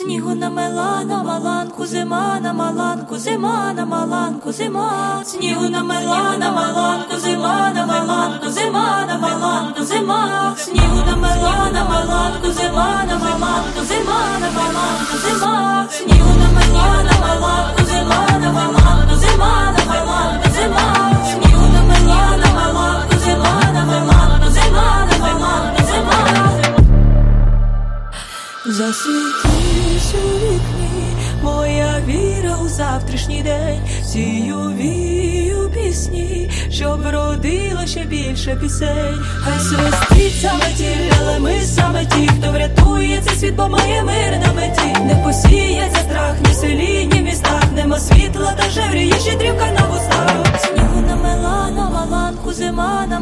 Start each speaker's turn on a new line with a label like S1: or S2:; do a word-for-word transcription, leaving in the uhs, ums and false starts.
S1: Снігу намела на маланку зима, на маланку зима, на маланку зима. Снігу намела на маланку зима, на маланку зима, на маланку зима. Снігу намела на маланку зима, на маланку зима, на маланку зима. Снігу намела на маланку зима, на маланку зима, на маланку зима. Снігу намела на маланку зима, на маланку зима, на маланку зима. Засвітись у вікні, моя віра у завтрашній день. Сію вію пісні, щоб родила ще більше пісень. Хай свистить саме ті, але ми саме ті, хто врятує цей світ, бо має мир на меті. Не посіється страх ні в селі, ні в містах, нема світла та жевріє щедрівка на вустах.